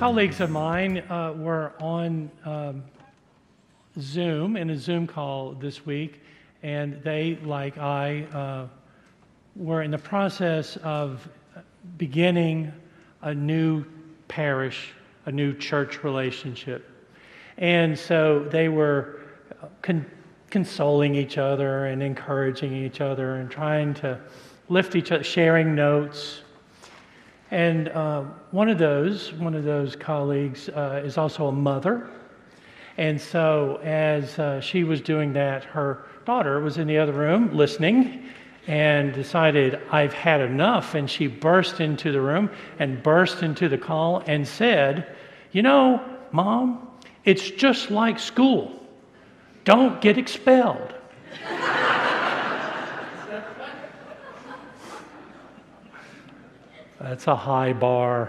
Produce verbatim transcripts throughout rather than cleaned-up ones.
colleagues of mine uh, were on um, Zoom, in a Zoom call this week, and they, like I, uh, were in the process of beginning a new parish, a new church relationship. And so they were con- consoling each other and encouraging each other and trying to lift each other, sharing notes. And uh, one of those, one of those colleagues uh, is also a mother. And so as uh, she was doing that, her daughter was in the other room listening and decided, I've had enough. And she burst into the room and burst into the call and said, you know, Mom, it's just like school. Don't get expelled. That's a high bar.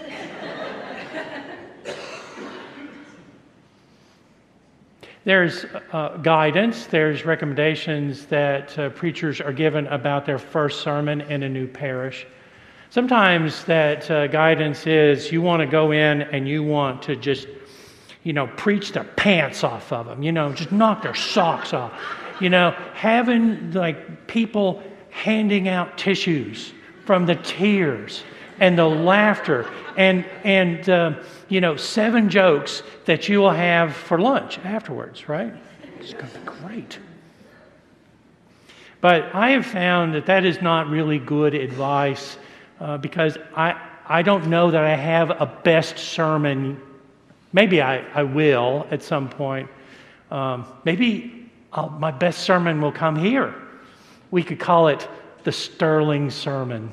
There's uh, guidance, there's recommendations that uh, preachers are given about their first sermon in a new parish. Sometimes that uh, guidance is you want to go in and you want to just, you know, preach the pants off of them, you know, just knock their socks off. You know, having like people handing out tissues from the tears and the laughter and, and uh, you know, seven jokes that you will have for lunch afterwards, right? It's going to be great. But I have found that that is not really good advice uh, because I, I don't know that I have a best sermon. Maybe I, I will at some point. Um, maybe I'll, my best sermon will come here. We could call it the Sterling Sermon.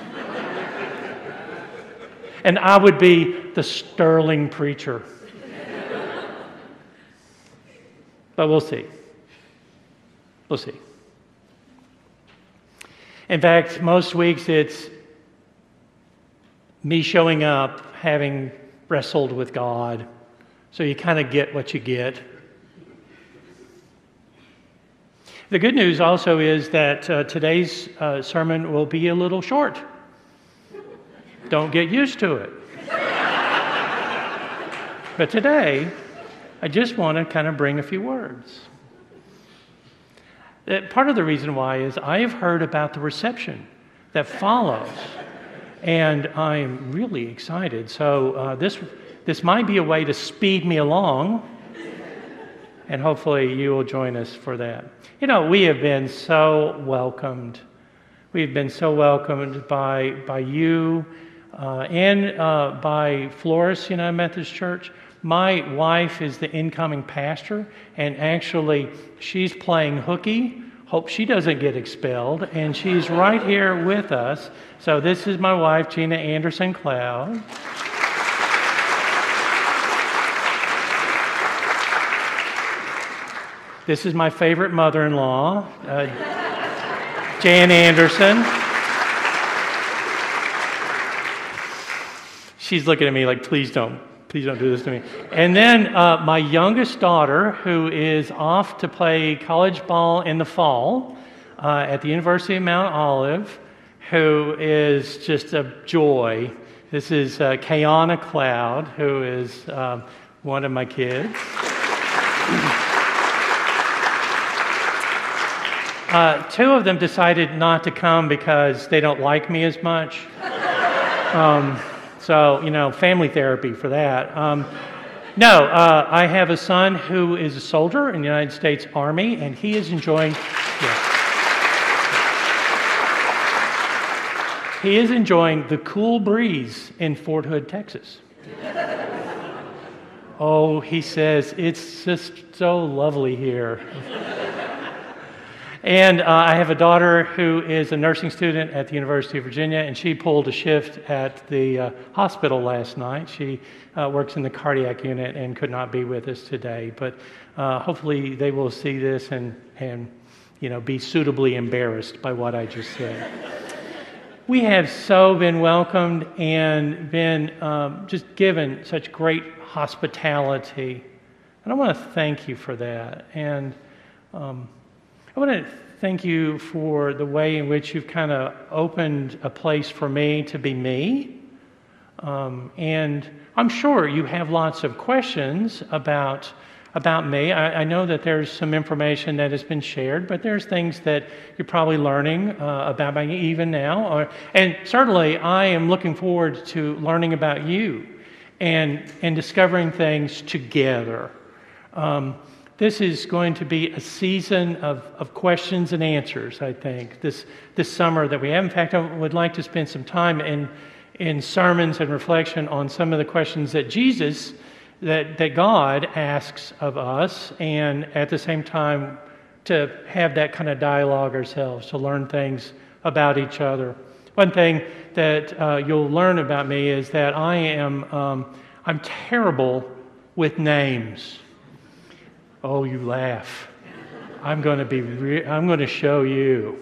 And I would be the sterling preacher. But we'll see. We'll see. In fact, most weeks it's me showing up, having wrestled with God. So you kind of get what you get. The good news also is that uh, today's uh, sermon will be a little short. Don't get used to it. But today, I just want to kind of bring a few words. Uh, part of the reason why is I have heard about the reception that follows, and I'm really excited. So uh, this this might be a way to speed me along, and hopefully you will join us for that. You know, we have been so welcomed. We've been so welcomed by by you. Uh, and uh, by Flores United Methodist Church. My wife is the incoming pastor, and actually she's playing hooky. Hope she doesn't get expelled, and she's right here with us. So this is my wife, Gina Anderson Cloud. This is my favorite mother-in-law, uh, Jan Anderson. She's looking at me like, please don't, please don't do this to me. And then uh, my youngest daughter, who is off to play college ball in the fall uh, at the University of Mount Olive, who is just a joy. This is uh, Kayana Cloud, who is uh, one of my kids. uh, two of them decided not to come because they don't like me as much. Um, So, you know, family therapy for that. Um, no, uh, I have a son who is a soldier in the United States Army, and he is enjoying, yeah, he is enjoying the cool breeze in Fort Hood, Texas. Oh, he says, it's just so lovely here. And uh, I have a daughter who is a nursing student at the University of Virginia, and she pulled a shift at the uh, hospital last night. She uh, works in the cardiac unit and could not be with us today. But uh, hopefully they will see this and, and, you know, be suitably embarrassed by what I just said. We have so been welcomed and been um, just given such great hospitality. And I want to thank you for that. And um, I want to thank you for the way in which you've kind of opened a place for me to be me, Um, and I'm sure you have lots of questions about about me. I, I know that there's some information that has been shared, but there's things that you're probably learning uh, about me even now. Or, and certainly, I am looking forward to learning about you and and discovering things together. Um, this is going to be a season of, of questions and answers, I think, this this summer that we have. In fact, I would like to spend some time in in sermons and reflection on some of the questions that Jesus, that, that God asks of us, and at the same time to have that kind of dialogue ourselves, to learn things about each other. One thing that uh, you'll learn about me is that I am um, I'm terrible with names. Oh, you laugh. I'm going to be. Re- I'm going to show you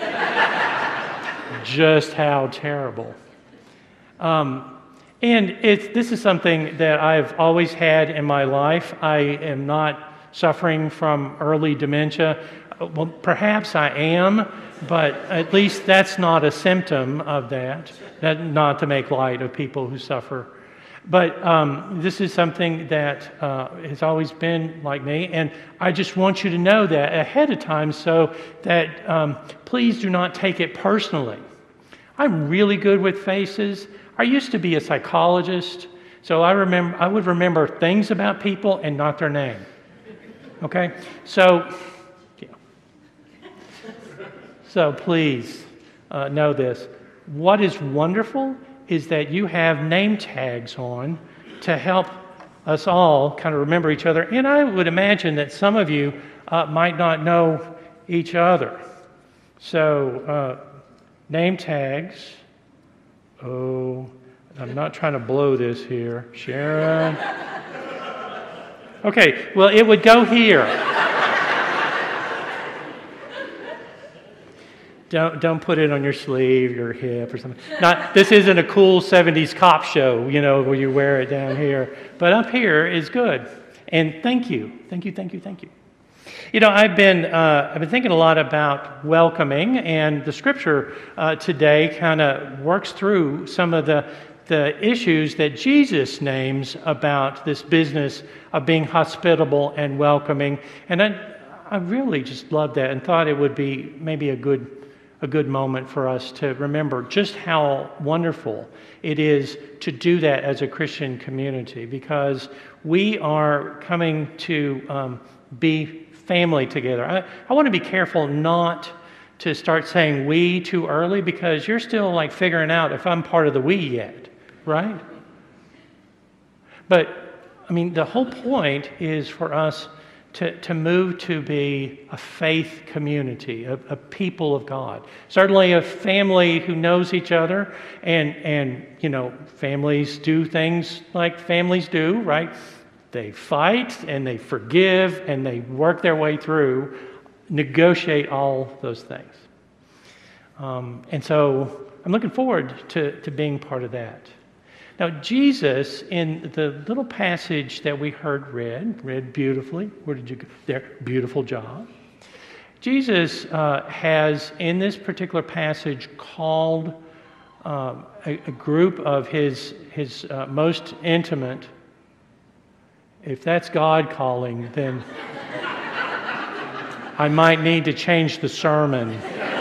just how terrible. Um, and it's, this is something that I've always had in my life. I am not suffering from early dementia. Well, perhaps I am, but at least that's not a symptom of that. That not to make light of people who suffer. But um, this is something that uh, has always been like me, and I just want you to know that ahead of time so that um, please do not take it personally. I'm really good with faces. I used to be a psychologist, so I remember I would remember things about people and not their name. Okay? So, yeah. So please uh, know this. What is wonderful is that you have name tags on to help us all kind of remember each other. And I would imagine that some of you uh, might not know each other. So, uh, name tags. Oh, I'm not trying to blow this here. Sharon. Okay, well, it would go here. Don't don't put it on your sleeve, your hip, or something. Not this isn't a cool seventies cop show, you know, where you wear it down here. But up here is good. And thank you, thank you, thank you, thank you. You know, I've been uh, I've been thinking a lot about welcoming, and the scripture uh, today kind of works through some of the the issues that Jesus names about this business of being hospitable and welcoming. And I I really just loved that and thought it would be maybe a good a good moment for us to remember just how wonderful it is to do that as a Christian community, because we are coming to um, be family together. I, I want to be careful not to start saying we too early, because you're still like figuring out if I'm part of the we yet, right? But, I mean, the whole point is for us to, to move to be a faith community, a, a people of God. Certainly a family who knows each other, and, and, you know, families do things like families do, right? They fight, and they forgive, and they work their way through, negotiate all those things. Um, and so I'm looking forward to, to being part of that. Now, Jesus, in the little passage that we heard read, read beautifully, where did you go? There, beautiful job. Jesus uh, has, in this particular passage, called um, a, a group of his, his uh, most intimate. If that's God calling, then I might need to change the sermon.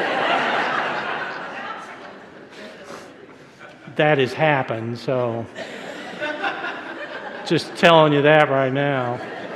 That has happened, so just telling you that right now.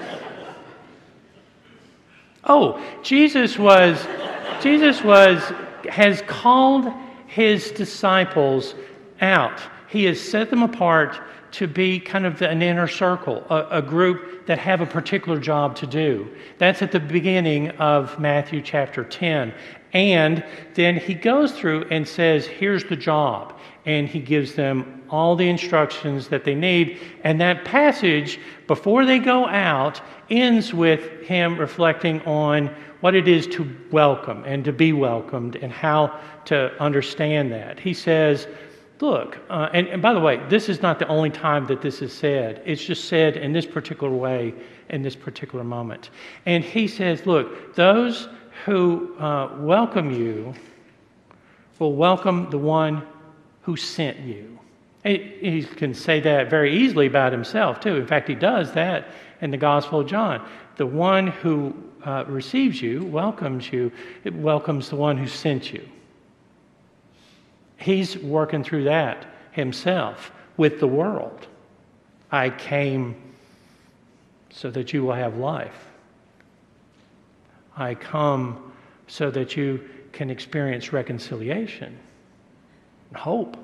Oh, Jesus was, Jesus was, has called his disciples out. He has set them apart to be kind of an inner circle, a, a group that have a particular job to do. That's at the beginning of Matthew chapter ten. And then he goes through and says, here's the job. And he gives them all the instructions that they need. And that passage, before they go out, ends with him reflecting on what it is to welcome and to be welcomed and how to understand that. He says, look, uh, and, and by the way, this is not the only time that this is said. It's just said in this particular way, in this particular moment. And he says, look, those who uh, welcome you will welcome the one who sent you. He, he can say that very easily about himself, too. In fact, he does that in the Gospel of John. The one who uh, receives you, welcomes you, it welcomes the one who sent you. He's working through that himself with the world. I came so that you will have life. I come so that you can experience reconciliation and hope.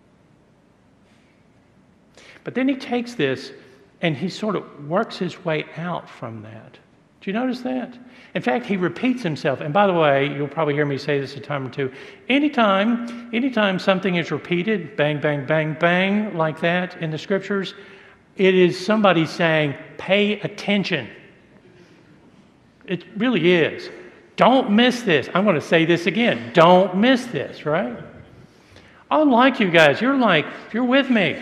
But then he takes this and he sort of works his way out from that. Do you notice that? In fact, he repeats himself. And by the way, you'll probably hear me say this a time or two. Anytime, anytime something is repeated, bang, bang, bang, bang, like that in the scriptures, it is somebody saying, pay attention. It really is. Don't miss this. I'm going to say this again. Don't miss this, right? I like you guys. You're like, you're with me.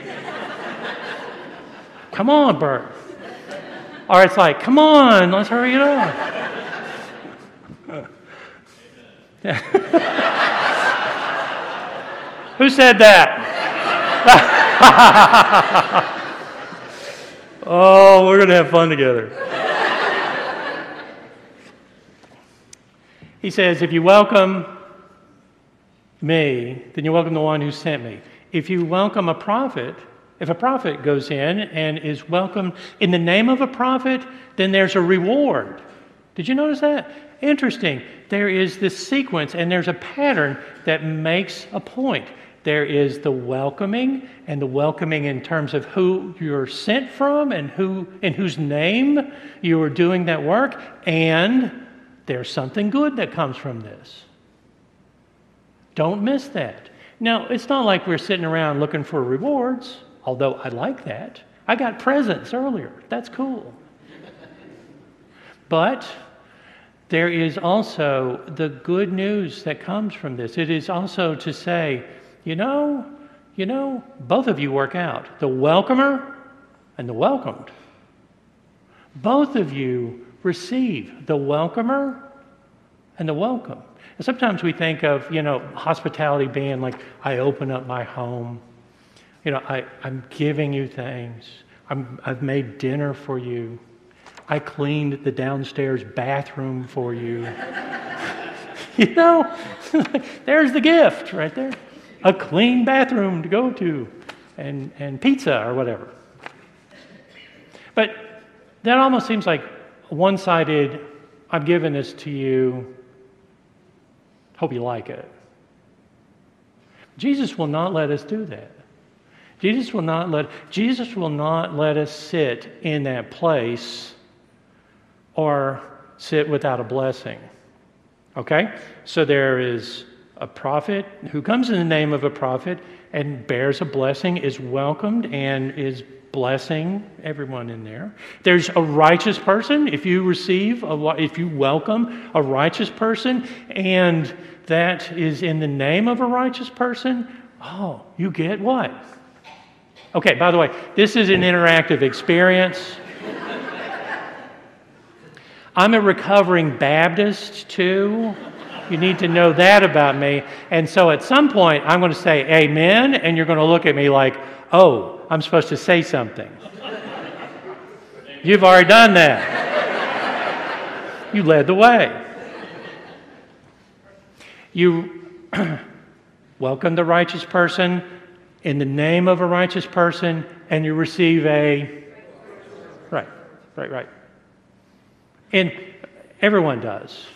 Come on, Bert. Or it's like, come on, let's hurry it up. Who said that? Oh, we're going to have fun together. He says, if you welcome me, then you welcome the one who sent me. If you welcome a prophet, if a prophet goes in and is welcomed in the name of a prophet, then there's a reward. Did you notice that? Interesting. There is this sequence and there's a pattern that makes a point. There is the welcoming, and the welcoming in terms of who you're sent from and who in whose name you are doing that work, and there's something good that comes from this. Don't miss that. Now, it's not like we're sitting around looking for rewards, although I like that. I got presents earlier. That's cool. But there is also the good news that comes from this. It is also to say, you know, you know, both of you work out. The welcomer and the welcomed. Both of you receive the welcomer and the welcome. And sometimes we think of, you know, hospitality being like, I open up my home. You know, I, I'm giving you things. I'm, I've made dinner for you. I cleaned the downstairs bathroom for you. You know, there's the gift right there. A clean bathroom to go to and, and pizza or whatever. But that almost seems like one-sided, I'm giving this to you, hope you like it. Jesus will not let us do that. Jesus will not let Jesus will not let us sit in that place or sit without a blessing. Okay? So there is a prophet who comes in the name of a prophet and bears a blessing, is welcomed and is blessing everyone in there. There's a righteous person. If you receive, a, if you welcome a righteous person and that is in the name of a righteous person, oh, you get what? Okay, by the way, this is an interactive experience. I'm a recovering Baptist too. You need to know that about me. And so at some point, I'm going to say amen, and you're going to look at me like, oh, I'm supposed to say something. You've already done that. You led the way. You welcome the righteous person in the name of a righteous person, and you receive a... Right, right, right. And everyone does.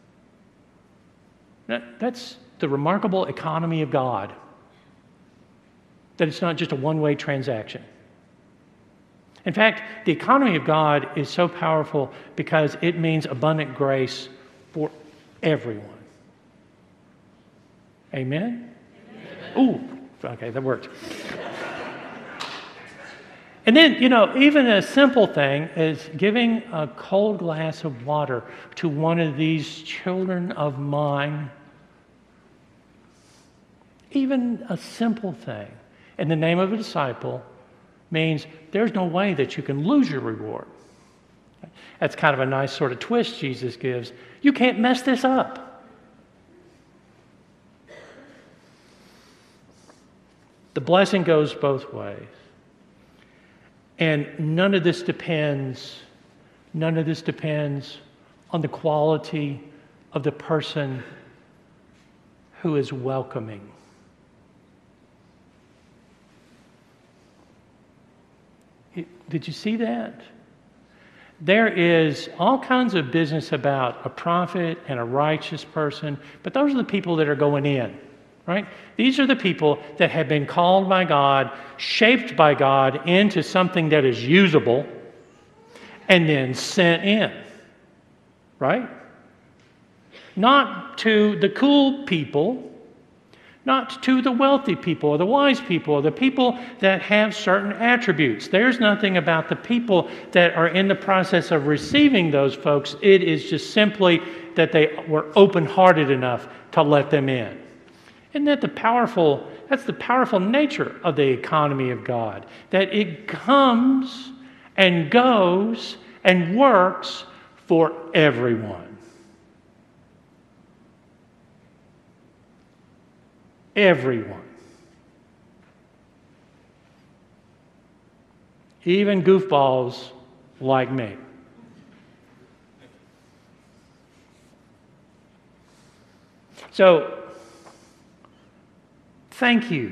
That's the remarkable economy of God. That it's not just a one-way transaction. In fact, the economy of God is so powerful because it means abundant grace for everyone. Amen? Amen. Ooh, okay, that worked. And then, you know, even a simple thing is giving a cold glass of water to one of these children of mine. Even a simple thing in the name of a disciple means there's no way that you can lose your reward. That's kind of a nice sort of twist Jesus gives. You can't mess this up. The blessing goes both ways. And none of this depends, none of this depends on the quality of the person who is welcoming. Did you see that? There is all kinds of business about a prophet and a righteous person, but those are the people that are going in, right? These are the people that have been called by God, shaped by God into something that is usable, and then sent in, right? Not to the cool people, not to the wealthy people or the wise people or the people that have certain attributes. There's nothing about the people that are in the process of receiving those folks. It is just simply that they were open-hearted enough to let them in. Isn't that the powerful, that's the powerful nature of the economy of God, that it comes and goes and works for everyone. Everyone. Even goofballs like me. So, thank you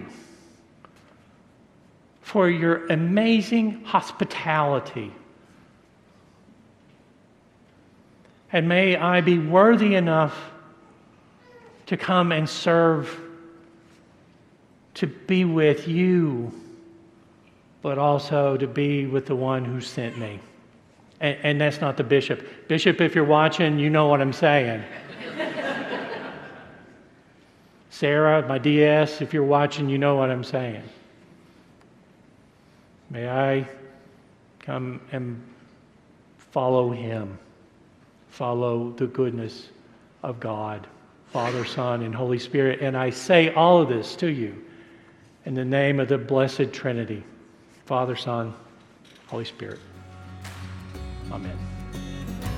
for your amazing hospitality. And may I be worthy enough to come and serve, to be with you, but also to be with the one who sent me. And, and that's not the bishop. Bishop, if you're watching, you know what I'm saying. Sarah, my D S, if you're watching, you know what I'm saying. May I come and follow him, follow the goodness of God, Father, Son, and Holy Spirit. And I say all of this to you in the name of the blessed Trinity, Father, Son, Holy Spirit. Amen.